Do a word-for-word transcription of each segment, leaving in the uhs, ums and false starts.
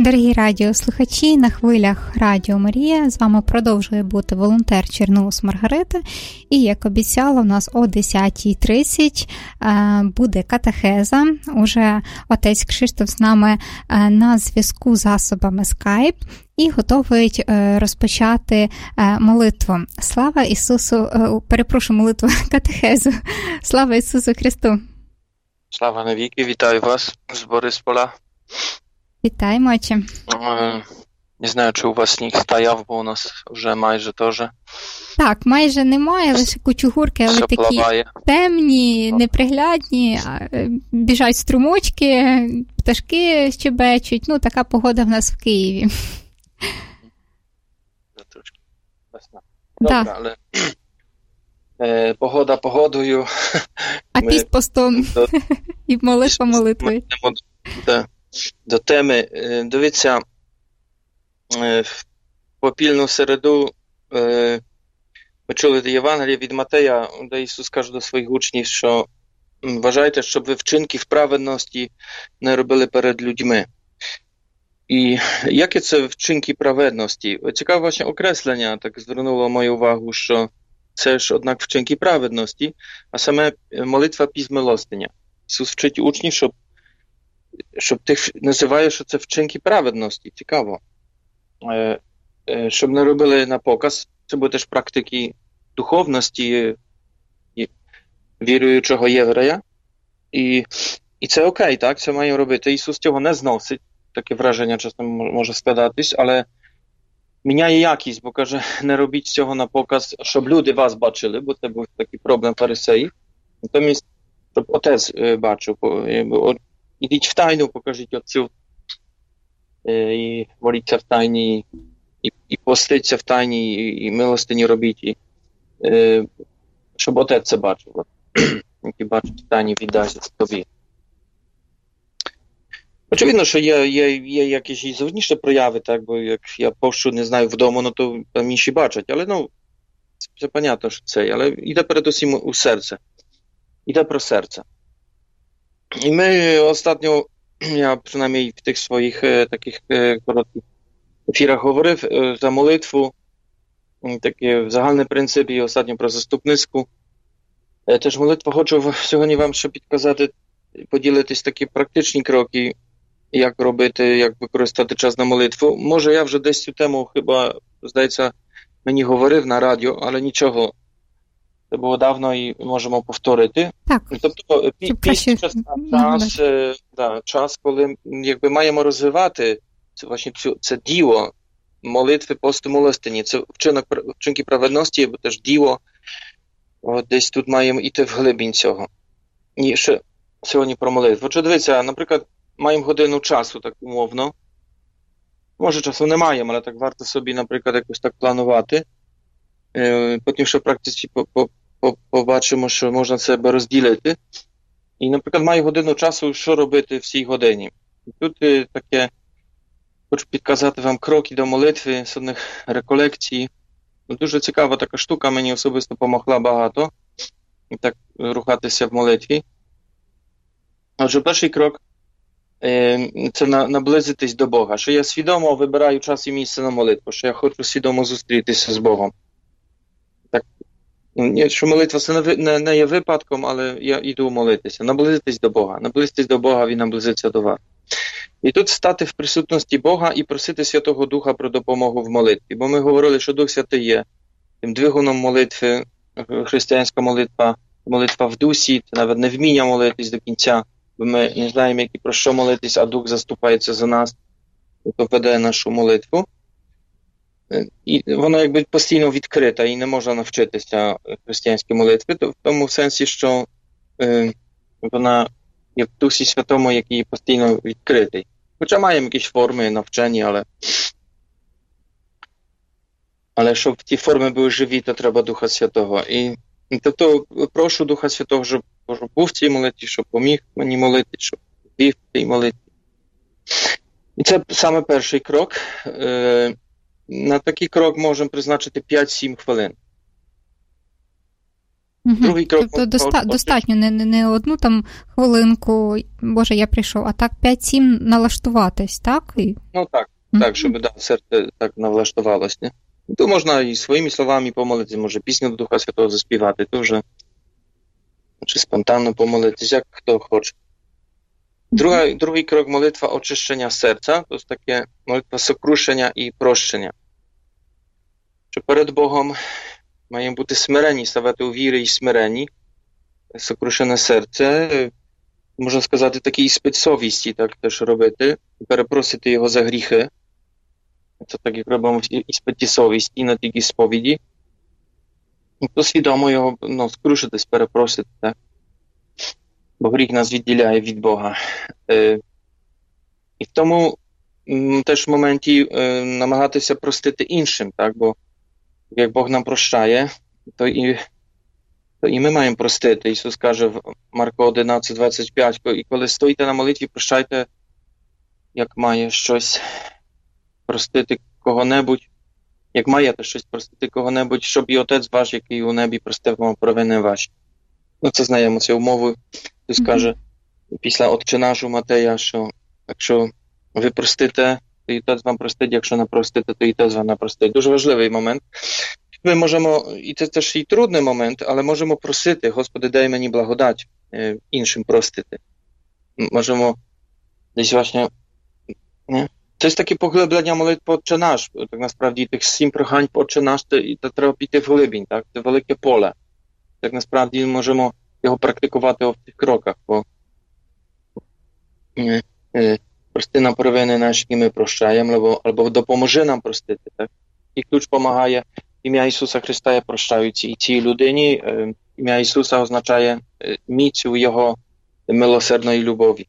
Дорогі радіослухачі, на хвилях Радіо Марія з вами продовжує бути волонтер Черноус Маргарита. І, як обіцяла, у нас о десятій тридцять буде катехеза. Уже отець Кшиштоф з нами на зв'язку засобами Skype і готовий розпочати молитву. Слава Ісусу, перепрошую, молитву, катехезу. Слава Ісусу Христу! Слава навіки, вітаю вас з Борисполя. Вітаємо, отче. Не знаю, чи у вас сніг стояв, бо у нас вже майже теж. Так, майже немає, лише кучугурки, але все такі плаває. Темні, неприглядні, біжать струмочки, пташки щебечуть. Ну, така погода в нас в Києві. Трошки весна. Добре, да. але е, погода погодою. А Ми піст постом до... і молитва молитвою. До, до теми. Дивіться, в попільну середу ми чули Євангелія від Матея, де Ісус каже до своїх учнів, що вважайте, щоб ви вчинків праведності не робили перед людьми. І яке це вчинки праведності? Цікаве właśnie окреслення, так звернуло мою увагу, що це ж, однак, вчинки праведності, а саме молитва пізмилостиня. Ісус вчить учнів, щоб щоб тих називає, що це вчинки праведності. Цікаво. Е, е, щоб не робили на показ. Це буде теж практики духовності віруючого єврея. І, і це окей, так? Це має робити. Ісус цього не зносить. Таке враження часом може складатись, але міняє якість, бо каже, не робіть цього на показ, щоб люди вас бачили, бо це був такий проблем фарисеїв. Натомість, щоб отець бачив. Ідіть в тайну, покажіть отцю, і моліться в тайні, і, і поститься в тайні, і, і милостині робіть, і, щоб отець це бачив. Який бачить в тайні, віддасть тобі. Очевидно, що є, є, є якісь і зовнішні прояви, так, бо як я пощу, не знаю, вдома, ну то там інші бачать, але ну, це, це понятно, що це, але йде передусім у серце. Йде про серце. І ми ostatnio, я принаймні в тих своїх е, таких е, коротких ефірах говорив е, за молитву, таке в загальний принцип, і ostatnio про заступницьку. Е, теж молитва хочу сьогодні вам ще підказати, поділитись такі практичні кроки, як робити, як використати час на молитву. Може, я вже десь цю тему, хіба, здається, мені говорив на радіо, але нічого. Це було давно і можемо повторити. Так. Тобто, під час, час, да, час, коли якби маємо розвивати це, власне, цю, це діло молитви, посту, милостині. Це вчинок, вчинки праведності, бо теж діло. От десь тут маємо йти в глибінь цього. І ще сьогодні про молитву. Отже, дивіться, наприклад, маємо годину часу, так умовно. Може, часу не маємо, але так варто собі, наприклад, якось так планувати. Потім ще в практиці побачимо, що можна себе розділити. І, наприклад, маю годину часу, що робити в цій годині. І тут таке, хочу підказати вам кроки до молитви, з одних реколекцій. Дуже цікава така штука, мені особисто допомогла багато. І так рухатися в молитві. Отже, перший крок – це наблизитись до Бога. Що я свідомо вибираю час і місце на молитву, що я хочу свідомо зустрітися з Богом. Так, що молитва це не, не є випадком, але я йду молитися. Наблизитись до Бога. Наблизитись до Бога, Він наблизиться до вас. І тут стати в присутності Бога і просити Святого Духа про допомогу в молитві. Бо ми говорили, що Дух Святий є тим двигуном молитви, християнська молитва, молитва в дусі, це навіть не вміння молитись до кінця, бо ми не знаємо, як і про що молитись, а Дух заступається за нас, то веде нашу молитву. І вона якби постійно відкрита, і не можна навчитися християнській молитві, в тому сенсі, що е, вона є в Дусі Святому, який постійно відкритий. Хоча маємо якісь форми навчання, але але щоб ті форми були живі, то треба Духа Святого. І тобто прошу Духа Святого, щоб був в цій молитві, щоб поміг мені молити, щоб вів в цій молитві. І це саме перший крок. Е, На такий крок можемо призначити п'ять-сім хвилин. Угу. Другий крок... Тобто доста... достатньо не, не одну там хвилинку, Боже, я прийшов, а так п'ять-сім налаштуватись, так? І... Ну так, угу. так, щоб да, серце так налаштувалось. Не? То можна і своїми словами помолитися, може пісню до Духа Святого заспівати, то вже чи спонтанно помолитися, як хто хоче. Друга, другий крок молитва очищення серця, to jest takie молитва сокрушення і прощення. Що перед Богом маємо бути смирені, ставати у вірі і смирені, сокрушене серце, можна сказати, такий іспит совісті, так теж робити, перепросити його за гріхи. Це так, як робимо в іспиті совісті на тій сповіді. То свідомо його ну, скрушитись, перепросити, так? Бо гріх нас відділяє від Бога. Е, і в тому м, теж моменті е, намагатися простити іншим, так? Бо як Бог нам прощає, то і, то і ми маємо простити. Ісус каже в Марко одинадцять двадцять п'ять, і коли стоїте на молитві, прощайте, як має щось простити кого-небудь, як маєте щось простити кого-небудь, щоб і Отець ваш, який у небі, простив вам провини ваші. Ну, це знаємо цю умову. Ісус mm-hmm. каже після Отче нашу Матея, що якщо ви простите, то і Отець вам простить, якщо не простите, то і Отець вам не простить. Дуже важливий момент. Ми можемо, і це теж і трудний момент, але можемо просити, Господи, дай мені благодать е, іншим простити. Можемо десь właśnie, nie? Це ж таке поглиблення молитви Отче наш. Так насправді тих сім прохань по Отче наш, це, і це треба піти в глибінь, так? Це велике поле. Так насправді можемо його практикувати в цих кроках, бо е, е, прости нам провини наші, і ми прощаємо, або, або допоможи нам простити, так? І ключ допомагає. Ім'я Ісуса Христа я прощаю цій, цій людині. Е, ім'я Ісуса означає е, міць у Його милосердної любові.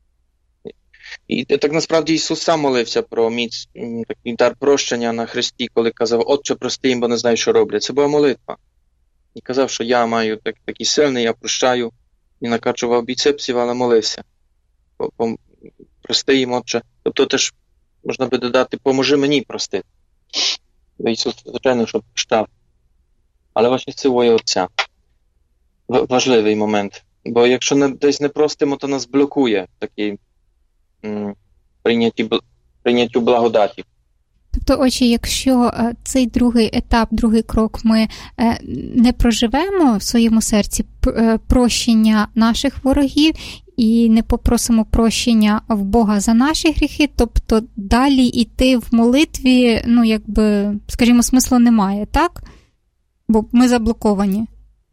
І так насправді Ісус сам молився про міць, такий дар прощення на Христі, коли казав, Отче, прости їм, бо не знаю, що роблять. Це була молитва. І казав, що я маю так, такий сильний, я прощаю, і накачував біцепсів, але молився. Прости їм, Отче. Тобто теж можна би додати, поможи мені простити. Бо Ісус, звичайно, що прощав. Але власне цілує Отця. В- важливий момент. Бо якщо не, десь не простимо, то нас блокує такий м, прийняті, прийняттю благодаті. Тобто, отже, якщо цей другий етап, другий крок ми не проживемо в своєму серці прощення наших ворогів і не попросимо прощення в Бога за наші гріхи, тобто далі йти в молитві, ну, якби, скажімо, смислу немає, так? Бо ми заблоковані.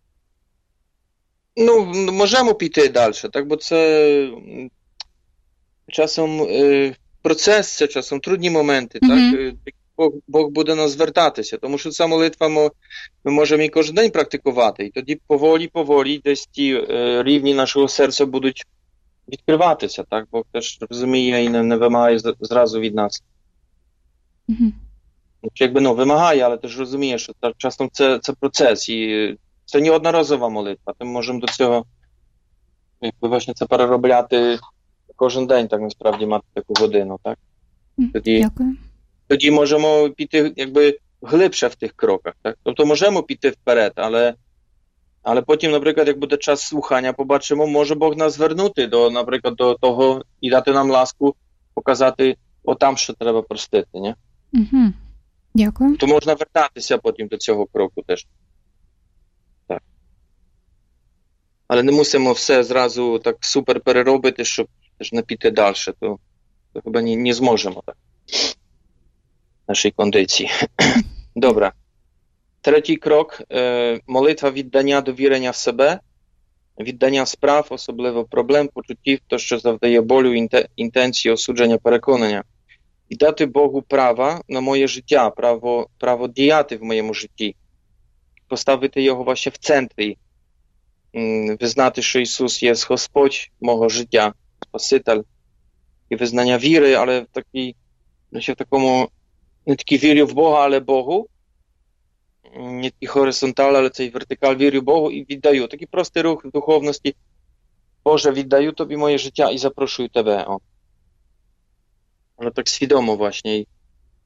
Ну, можемо піти далі, так, бо це часом е, процес, це часом трудні моменти, mm-hmm. так, Бог, Бог буде нас звертатися, тому що ця молитва ми, ми можемо і кожен день практикувати, і тоді поволі-поволі десь ті е, рівні нашого серця будуть відкриватися, так, Бог теж розуміє і не, не вимагає зразу від нас. Mm-hmm. Якби, ну, вимагає, але теж розуміє, що так, часом це, це процес, і це не одноразова молитва, ми можемо до цього, якби, власне, це переробляти кожен день, так, насправді, мати таку годину, так? Тоді, Дякую. Тоді можемо піти, якби, глибше в тих кроках, так? Тобто можемо піти вперед, але, але потім, наприклад, як буде час слухання, побачимо, може Бог нас звернути до, наприклад, до того і дати нам ласку, показати, о, там, що треба простити, ні? Угу. Дякую. То можна вертатися потім до цього кроку теж. Так. Але не мусимо все зразу так супер переробити, щоб теж не піти далі, то, то chyba nie, nie zможемо так. Naszej kondycji. Dobra. Третій крок. Е, молитва віддання довірення в себе, віддання справ, особливо проблем, почуттів, то, що завдає болю, інте, інтенції, осудження, переконання. І дати Богу права на моє життя, право, право діяти в моєму житті. Поставити його właśnie в центрі. Визнати, що Ісус є Господь мого життя, Спаситель. І визнання віри, але в такій, в такому, не тільки вірю в Бога, але Богу. Не тільки горизонталь, але цей вертикаль, вірю Богу і віддаю. Такий простий рух в духовності. Боже, віддаю Тобі моє життя і запрошую Тебе. О. Але так свідомо właśnie.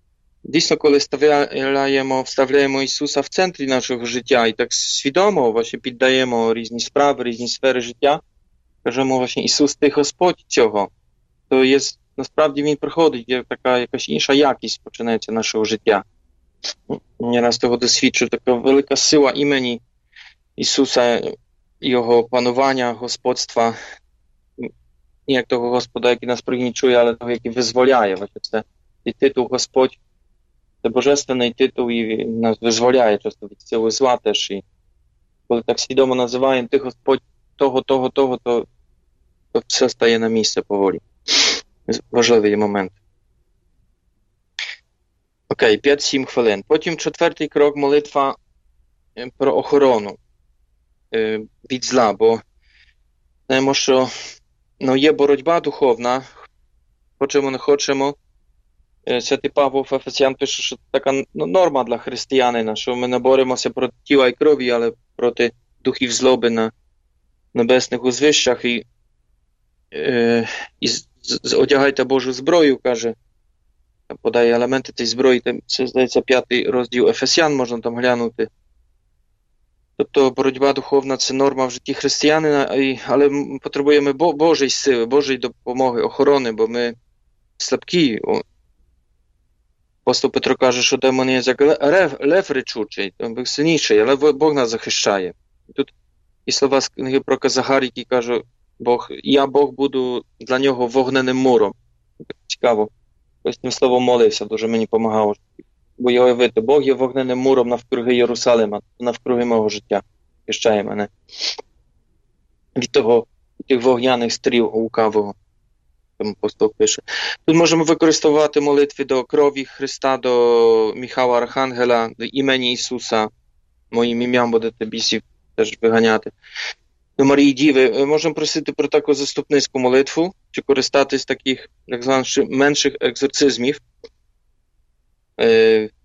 дійсно, коли вставляємо, вставляємо Ісуса в центрі нашого життя і так свідомо właśnie піддаємо різні справи, різні сфери життя, кажемо właśnie Ісус, Ти Господь цього, то є, насправді Він приходить, є така якась інша якість починається нашого життя. Nieraz того досвідчив, така велика сила імені Ісуса, Його панування, господства, не як того Господа, який нас пригнічує, але того, який визволяє. Це і титул Господь, це божественний титул, і нас визволяє часто від сили зла теж. І коли так свідомо називаємо Ти Господь того, того, того, то, то все стає на місце поволі. Важливий момент. Окей, п'ять-сім хвилин. Потім четвертий крок – молитва про охорону від зла, бо знаємо, що ну, є боротьба духовна, хочемо, не хочемо. Святий Павло в Ефесян пише, що така ну, норма для християнина, що ми не боремося проти тіла і крові, але проти духів злоби на небесних узвищах. І, е, і з, з, одягайте Божу зброю, каже, подає елементи тієї зброї, це, здається, п'ятий розділ Ефесян, можна там глянути. Тобто боротьба духовна – це норма в житті християнина, але потребуємо Божої сили, Божої допомоги, охорони, бо ми слабкі. Апостол Петро каже, що демон є як лев, лев речучий, він сильніший, але Бог нас захищає. Тут і слова з книги пророка Захарії, які каже, Бог, я, Бог, буду для нього вогненим муром. Цікаво. Ось тим словом молився, дуже мені допомагало. Бо я уявити, Бог є вогненим муром навкруги Єрусалима, навкруги мого життя. Захищає мене від того, від тих вогняних стріл лукавого. Там апостол пише. Тут можемо використовувати молитви до крові Христа, до Михайла Архангела, до імені Ісуса. Моїм ім'ям будете бісів теж виганяти. До Марії Діви. Можемо просити про таку заступницьку молитву, чи користатись таких, як званих, менших екзорцизмів. Е,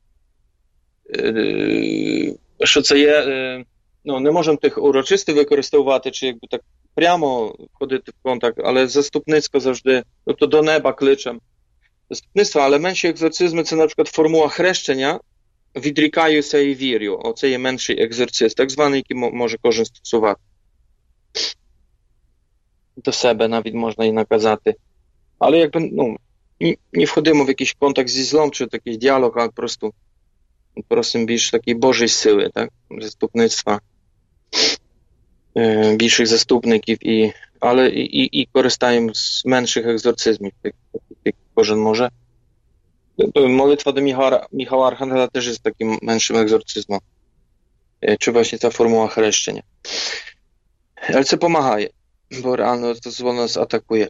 е, що це є? Е, ну, не можемо тих урочисто використовувати, чи якби так прямо входити в контакт, але заступницько завжди, тобто до неба кличем заступництва, але менші екзорцизми, це, наприклад, формула хрещення, відрікаюся і вірю. Оце є менший екзорцист, так званий, який може кожен стосувати. До себе навіть можна і наказати. Але якби, ну, не входимо в якийсь контакт зі злом, чи такий діалог, а просто просимо більш такої Божої сили, так, заступництва. Більших заступників, і, але і, і, і користаємо з менших екзорцизмів, як, як кожен може. Молитва до Михайла Архангела теж є таким меншим екзорцизмом. Чи właśnie ця формула хрещення. Але це допомагає, бо реально це зло нас атакує.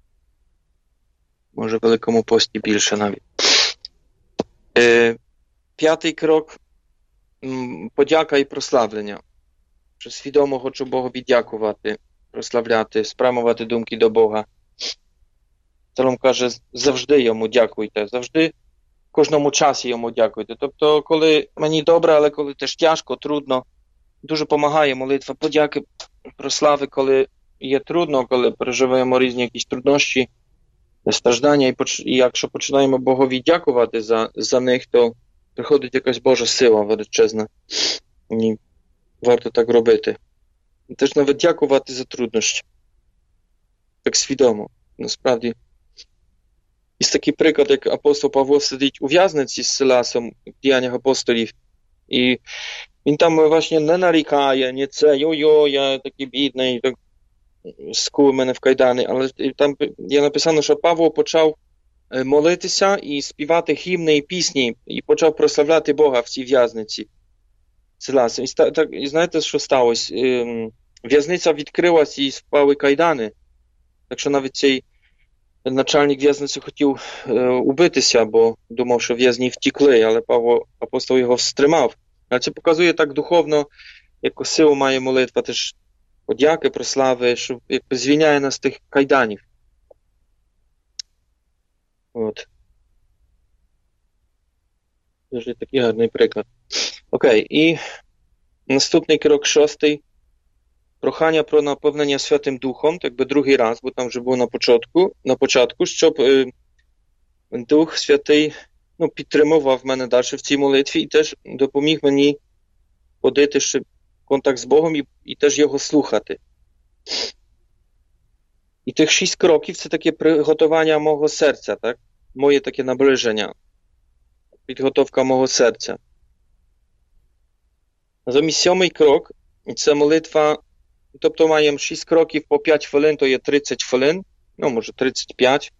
Може в Великому пості більше навіть. Е, п'ятий крок – подяка і прославлення. Що свідомо хочу Богові дякувати, прославляти, спрямувати думки до Бога. Псалом каже, завжди йому дякуйте, завжди в кожному часі йому дякуйте. Тобто, коли мені добре, але коли теж тяжко, трудно, дуже допомагає молитва подяки, прослави, коли є трудно, коли переживаємо різні якісь труднощі, страждання, і, поч... і якщо починаємо Богові дякувати за, за них, то приходить якась Божа сила величезна. І варто так робити. Теж навіть дякувати за труднощі. Так свідомо. Насправді. І такий приклад, як апостол Павло сидить у в'язниці з Силасом в діяннях апостолів. І він там власне не нарікає, не це, йо-йо, я такий бідний, так, скули мене в кайдани. Але там є написано, що Павло почав молитися і співати гімни і пісні, і почав прославляти Бога в цій в'язниці. Силасом. І, так, і знаєте, що сталося? В'язниця відкрилась і спали кайдани. Так що навіть цей начальник в'язниці хотів е, убитися, бо думав, що в'язні втікли, але Павло, апостол його встримав. Але це показує так духовно, яку силу має молитва, теж подяки, прослави, що якби звільняє нас з тих кайданів. От. Дуже такий гарний приклад. Окей, і наступний крок шостий. Прохання про наповнення Святим Духом, так би другий раз, бо там вже було на початку, на початку, щоб е, Дух Святий ну, підтримував мене далі в цій молитві і теж допоміг мені ходити ще в контакт з Богом і, і теж його слухати. І тих шість кроків – це таке приготування мого серця, так? Моє таке наближення, підготовка мого серця. Замість сьомий крок – це молитва, тобто маємо шість кроків по п'ять хвилин, то є тридцять хвилин, ну, може тридцять п'ять.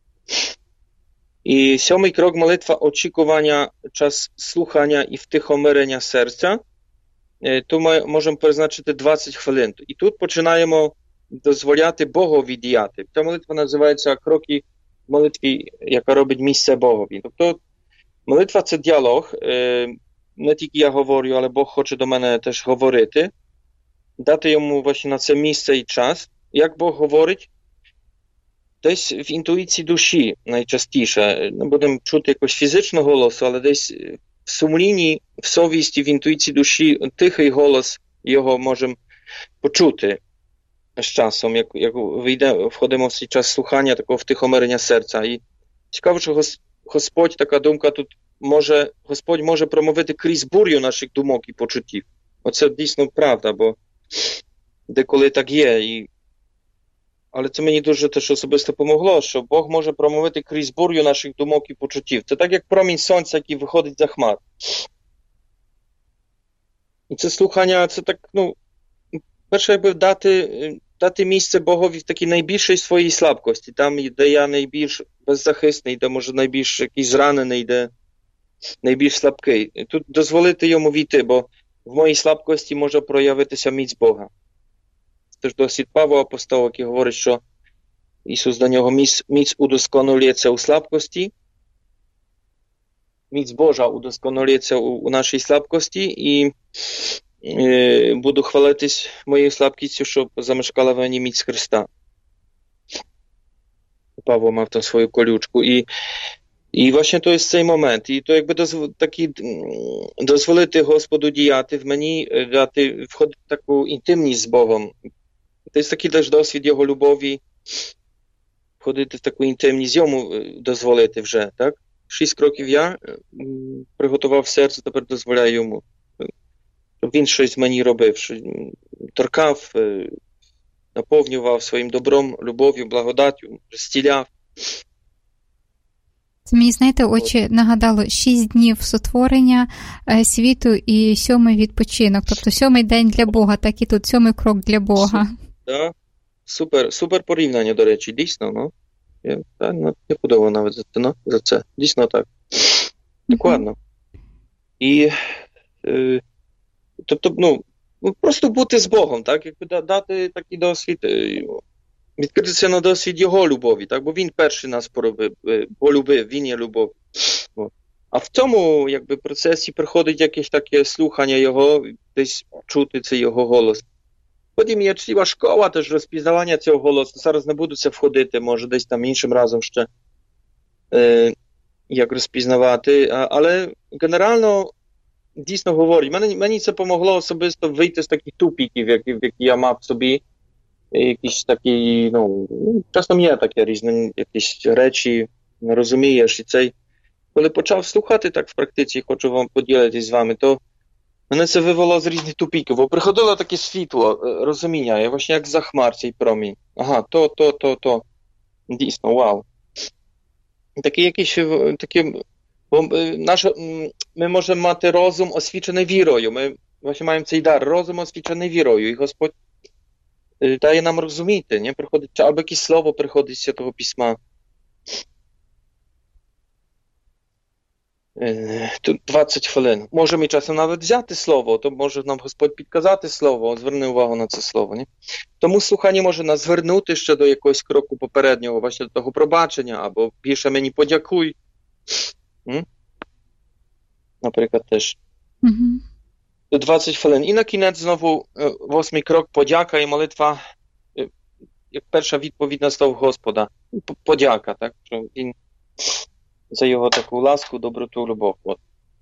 І сьомий крок – молитва очікування, час слухання і втихомирення серця. Tu możemy przeznaczyć dwadzieścia chwilin. I tu zaczynamy dozwolić Bogowi діяти. Ta молитва називається кроки молитви, яка робить місце Богові. Тобто молитва – це діалог. Не тільки я говорю, але Бог хоче до мене теж говорити. Дати йому właśnie на це місце і час. Як Бог говорить? Десь в інтуїції душі найчастіше. Не будемо чути якось фізичного голосу, але десь в сумлінні, в совісті, в інтуїції душі тихий голос його можемо почути з часом, як, як вийде, входимо в цей час слухання, такого втихомирення серця. І цікаво, що Господь, така думка тут, може, Господь може промовити крізь бурю наших думок і почуттів. Оце дійсно правда, бо деколи так є. І... Але це мені дуже теж особисто помогло, що Бог може промовити крізь бурю наших думок і почуттів. Це так, як промінь сонця, який виходить за хмар. І це слухання, це так, ну, перше, якби дати, дати місце Богові в такій найбільшій своїй слабкості, там, де я найбільш беззахисний, де, може, найбільш якийсь зранений, де найбільш слабкий. Тут дозволити йому війти, бо в моїй слабкості може проявитися міць Бога. Це ж досвід Павла Апостола, який говорить, що Ісус до нього міць, міць удосконалюється у слабкості, міць Божа удосконалюється у, у нашій слабкості, і е, буду хвалитись моєю слабкістю, щоб замешкала в мені міць Христа. Павло мав там свою колючку. І, і właśnie to jest цей момент. І то якби дозв, такі, дозволити Господу діяти в мені, дати, входити в таку інтимність з Богом. To jest taki też doswід його любові, входити в таку інтимність, йому дозволити вже, так? Шість кроків я приготував серце, тепер дозволяю йому. Щоб він щось мені робив, що торкав, наповнював своїм добром, любов'ю, благодаттю, зціляв. Це мені, знаєте, очі нагадало шість днів сотворення е, світу і сьомий відпочинок. Тобто сьомий день для Бога, так і тут сьомий крок для Бога. Так, супер, супер порівняння, до речі, дійсно, ну. Я, та, ну, я подумав навіть за це, ну, за це. Дійсно так. Докладно. Mm-hmm. І, е, тобто, ну, просто бути з Богом, так, якби дати такий досвід, відкритися на досвід Його любові, так, бо Він перший нас полюбив, полюбив, Він є любов. А в цьому, якби, процесі приходить якесь таке слухання Його, десь чути цей Його голос. Потім є ціла школа теж розпізнавання цього голосу. Зараз не буду це входити, може десь там іншим разом ще е, як розпізнавати, а, але генерально дійсно говорить. Мені, мені це допомогло особисто вийти з таких тупіків, які, які я мав в собі. Якісь такі, ну, часом є таке різні якісь речі, не розумієш. І цей, коли почав слухати так в практиці, хочу вам поділитись з вами, то мене це вивело з різних тупіків, бо приходило таке світло, розуміння, я właśnie як за хмар цей промінь. Ага, то, то, то, то. Дійсно, вау. Такі якісь, такі, бо наш, ми можемо мати розум освічений вірою, ми właśnie маємо цей дар, розум освічений вірою, і Господь дає нам розуміти, не? Приходить, або якесь слово приходить з Святого Письма. Тут двадцять хвилин. Може ми часом навіть взяти слово, то може нам Господь підказати слово, зверни увагу на це слово. Не? Тому слухання може нас звернути ще до якогось кроку попереднього, właśnie до того пробачення, або більше мені подякуй. М? Наприклад, теж. Mm-hmm. двадцять хвилин. І на кінець знову восьмий крок, подяка і молитва, як перша відповідь на слово Господа. Подяка, так, що він за його таку ласку, доброту, любов. От.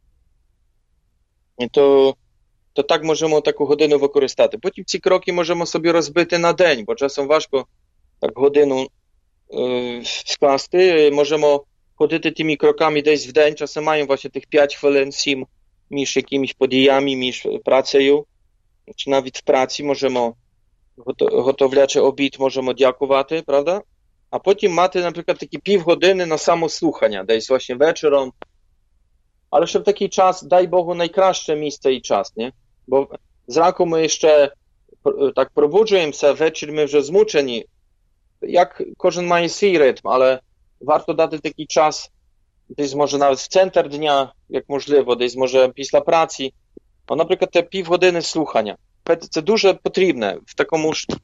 І то, то так можемо таку годину використати. Потім ці кроки можемо собі розбити на день, бо часом важко так годину е, скласти. Можемо ходити тими кроками десь в день, часом маємо właśnie тих п'ять хвилин, сім, між якимись подіями, між працею, чи навіть в праці можемо, готовлячи обід, можемо дякувати, правда? А потім мати, наприклад, такі півгодини на самослухання, десь właśnie вечором. Але щоб такий час, дай Богу, найкраще місце і час, не? Бо зранку ми ще так пробуджуємося, ввечері ми вже змучені. Як кожен має свій ритм, але варто дати такий час, десь може навіть в центр дня, як можливо, десь може після праці. А, наприклад, те півгодини слухання. Це дуже потрібне в такому ж...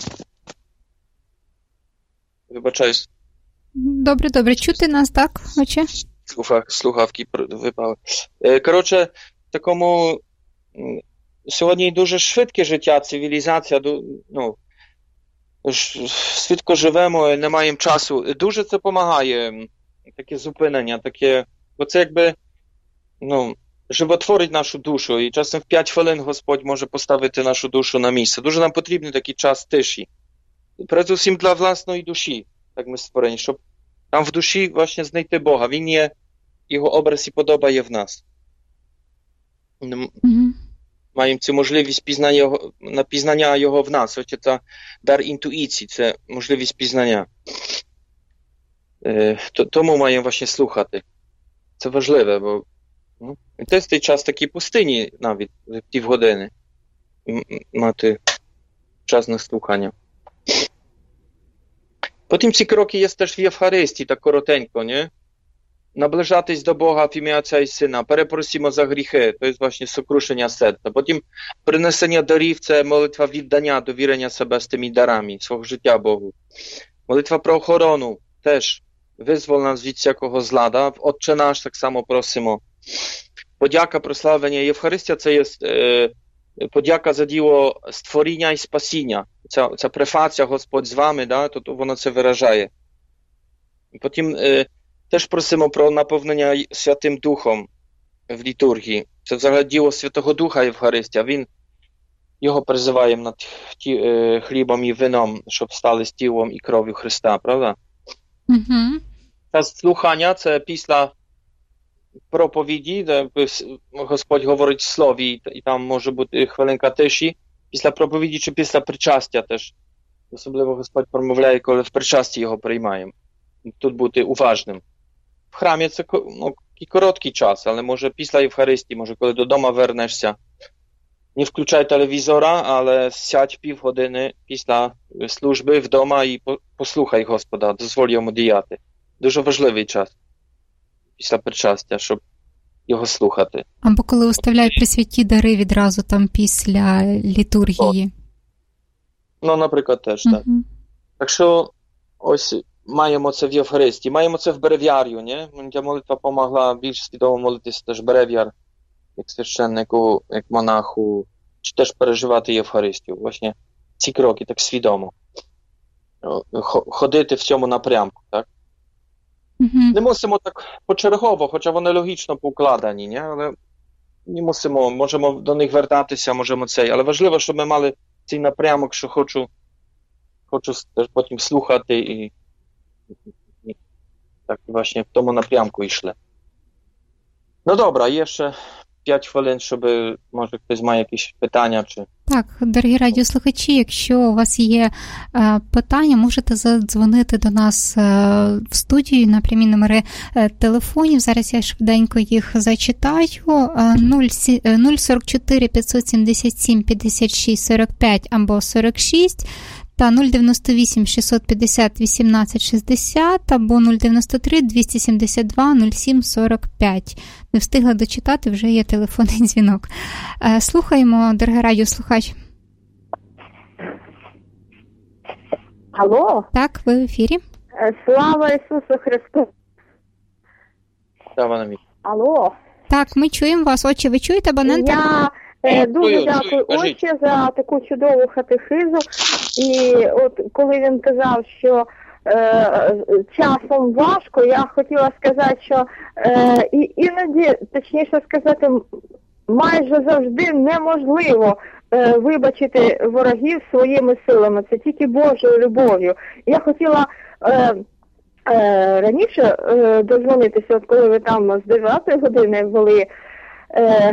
Вибачаюсь. Добре, добре. Чути нас, так, отче? Слухавки випали. Коротше, в такому... Сьогодні дуже швидке життя, цивілізація, ну, швидко живемо, не маємо часу. Дуже це допомагає, таке зупинення, таке, бо це якби, ну, животворить нашу душу, і часом в п'ять хвилин Господь може поставити нашу душу на місце. Дуже нам потрібний такий час тиші. Передусім для власної душі, так ми створені, щоб там в душі, właśnie, знайти Бога. Він є, його образ і подоба є в нас. Mm-hmm. Маємо цю можливість пізнання його, на пізнання його в нас. Ось це дар інтуїції, це можливість пізнання. Е, то, тому маємо właśnie слухати. Це важливе, бо ну, це цей час такій пустині навіть, півгодини, м- мати час на слухання. Потім ці кроки є теж в Євхаристії, так коротенько, nie? Наближатись до Бога в ім'я Отця і Сина, перепросимо за гріхи, to jest właśnie сокрушення серця. Потім принесення дарів, це молитва віддання, довірення себе з тими дарами, свого життя Богу. Молитва про охорону, теж визвол нас від всякого зла, да? Отче наш так само просимо. Подяка, прославлення. Євхаристія це є е, подяка за діло створіння і спасіння. Ця, ця префація Господь з вами, да? то, то воно це виражає. Потім е, теж просимо про наповнення Святим Духом в літургії. Це взагалі діло Святого Духа Євхаристія. Він, його призиваємо над ті, е, хлібом і вином, щоб стали з тілом і кров'ю Христа, правда? Mm-hmm. Час слухання – це після проповіді, де Господь говорить в слові, і там може бути хвилинка тиші. Після проповіді чи після причастя теж. Особливо Господь промовляє, коли в причасті його приймаємо. Тут бути уважним. В храмі це ну, короткий час, але може після Євхаристії, може коли додому вернешся. Не включай телевізора, але сядь півгодини після служби вдома і послухай Господа, дозволь йому діяти. Дуже важливий час після причастя, щоб його слухати. Або коли уставляють присвяті дари відразу там після літургії. Ну, наприклад, теж, так. Uh-huh. Так що, ось, маємо це в Євхаристії, маємо це в брев'яр'ю, не? Мені молитва помогла більш свідомо молитися теж брев'яр, як священнику, як монаху, чи теж переживати Євхаристію. Właśnie ці кроки так свідомо. Ходити в цьому напрямку, так? Mm-hmm. Не мусимо так почергово, хоча вони логічно покладені, не? Але не мусимо, можемо до них вертатися, можемо цей. Але важливо, щоб ми мали цей напрямок, що хочу, хочу потім слухати і, і так właśnie в тому напрямку йшли. Ну добре, є ще п'ять хвилин, щоб, може, хтось має якісь питання, чи... Так, дорогі радіослухачі, якщо у вас є е, питання, можете задзвонити до нас е, в студію на прямі номери е, телефонів. Зараз я швиденько їх зачитаю. Е, нуль сорок чотири п'ятсот сімдесят сім п'ятдесят шість сорок п'ять або сорок шість та нуль дев'яносто вісім шістсот п'ятдесят вісімнадцять шістдесят або нуль дев'яносто три двісті сімдесят два нуль сім сорок п'ять. Не встигла дочитати, вже є телефонний дзвінок. Слухаємо, дорогий радіослухач. Алло? Так, ви в ефірі. Слава Ісусу Христу. Слава навіки. Алло? Так, ми чуємо вас. Отче, ви чуєте абонента? Я е, дуже дякую Отче за таку чудову катехизу. І от коли він казав, що е, часом важко, я хотіла сказати, що е, і, іноді, точніше сказати, майже завжди неможливо е, вибачити ворогів своїми силами. Це тільки Божою любов'ю. Я хотіла е, е, раніше е, дозвонитися, от коли ви там з дев'ятої години ввели е,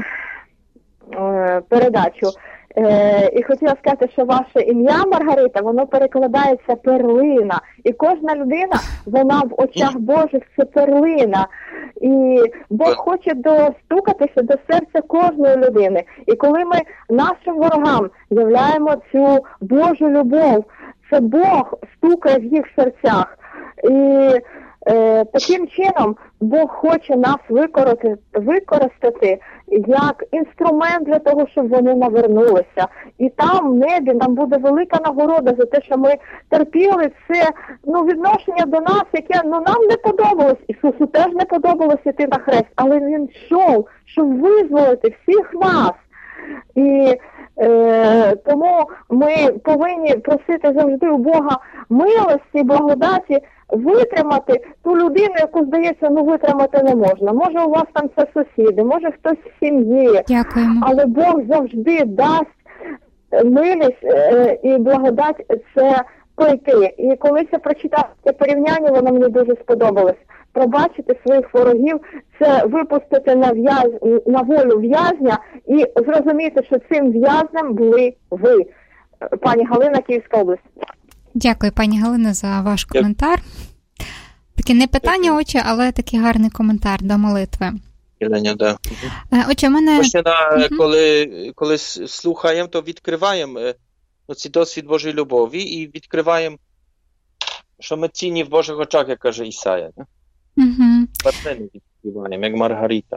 е, передачу. Е, і хотіла сказати, що ваше ім'я Маргарита, воно перекладається перлина. І кожна людина, вона в очах Божих це перлина. І Бог хоче достукатися до серця кожної людини. І коли ми нашим ворогам являємо цю Божу любов, це Бог стукає в їх серцях. І е, таким чином Бог хоче нас використати, використати як інструмент для того, щоб вони навернулися. І там в небі нам буде велика нагорода за те, що ми терпіли це, ну, відношення до нас, яке, ну, нам не подобалось. Ісусу теж не подобалось іти на хрест, але Він йшов, щоб визволити всіх нас. І е, тому ми повинні просити завжди у Бога милості, благодаті, витримати ту людину, яку, здається, ну витримати не можна. Може, у вас там це сусіди, може хтось в сім'ї. Дякуємо. Але Бог завжди дасть милість е, і благодать це пройти. І колись я прочитала це порівняння, воно мені дуже сподобалось. Пробачити своїх ворогів – це випустити на, в'яз... на волю в'язня і зрозуміти, що цим в'язнем були ви. Пані Галина, Київська область. Дякую, пані Галина, за ваш коментар. Таке не питання, отче, але такий гарний коментар до молитви. Єлення, да. Отче, мене... Właśnie na, угу. коли, коли слухаємо, то відкриваємо ну, цей досвід Божої любові і відкриваємо, що ми цінні в Божих очах, як каже Ісая. Не? Угу. Партнери відкриваємо, як Маргарита.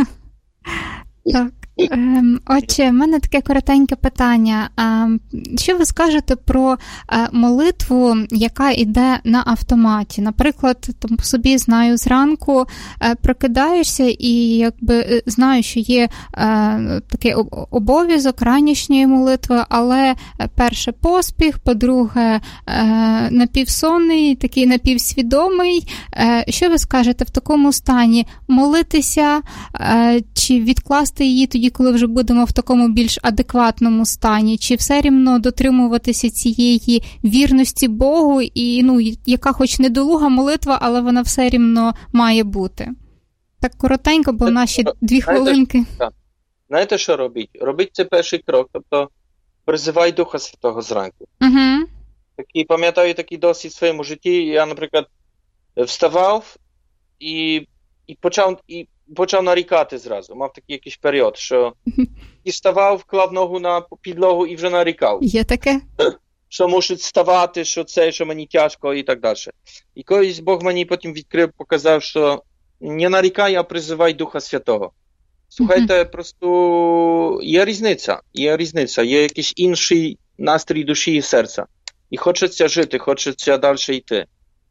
Так. Отже, в мене таке коротеньке питання. Що ви скажете про молитву, яка йде на автоматі? Наприклад, там по собі знаю, зранку прокидаєшся і якби знаю, що є такий обов'язок ранішньої молитви, але перше поспіх, по-друге напівсонний, такий напівсвідомий. Що ви скажете в такому стані? Молитися чи відкласти її тоді, коли вже будемо в такому більш адекватному стані, чи все рівно дотримуватися цієї вірності Богу, і, ну, яка хоч недолуга молитва, але вона все рівно має бути? Так коротенько, бо наші дві хвилинки. Так. Знаєте, що робіть? Робіть це перший крок, тобто призивай Духа Святого зранку. Угу. Такий, пам'ятаю такий досвід в своєму житті, я, наприклад, вставав і, і почав... І почав нарікати зразу. Мав такий якийсь період, що і ставав, клав ногу на підлогу і вже нарікав. Є таке? Що мусить ставати, що це, що мені тяжко і так далі. І колись Бог мені потім відкрив, показав, що не нарікай, а призивай Духа Святого. Слухайте, mm-hmm. просто є різниця, є різниця, є якийсь інший настрій душі і серця. І хочеться жити, хочеться далі йти.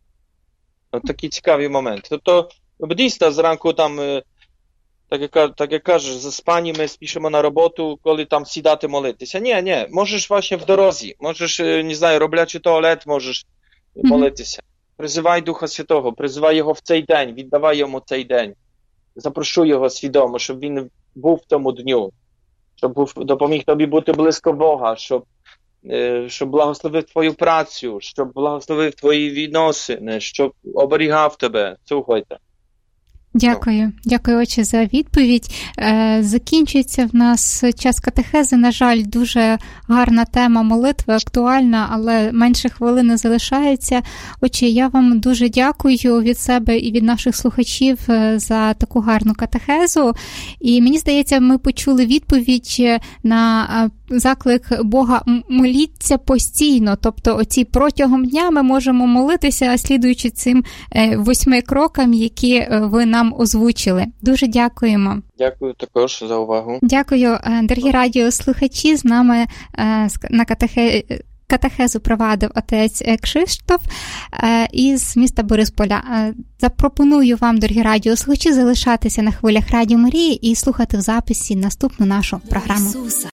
От такий цікавий момент. Тобто, дійсно, зранку там, так як, так як кажеш, заспані ми спішимо на роботу, коли там сідати молитися. Ні, ні, можеш właśnie в дорозі, можеш, не знаю, роблячи туалет, можеш молитися. Призивай Духа Святого, призивай Його в цей день, віддавай Йому цей день. Запрошуй Його свідомо, щоб Він був в тому дню, щоб був, допоміг тобі бути близько Бога, щоб, щоб благословив твою працю, щоб благословив твої відносини, щоб оберігав тебе. Слухайте. Дякую. Дякую, отче, за відповідь. Закінчується в нас час катехези. На жаль, дуже гарна тема молитви, актуальна, але менше хвилини залишається. Отче, я вам дуже дякую від себе і від наших слухачів за таку гарну катехезу. І мені здається, ми почули відповідь на заклик Бога моліться постійно. Тобто оці протягом дня ми можемо молитися, слідуючи цим восьми крокам, які ви нам озвучили. Дуже дякуємо. Дякую також за увагу. Дякую, дорогі радіослухачі. З нами на катехе... катехезу провадив отець Кшиштоф із міста Борисполя. Запропоную вам, дорогі радіослухачі, залишатися на хвилях Радіо Марії і слухати в записі наступну нашу програму.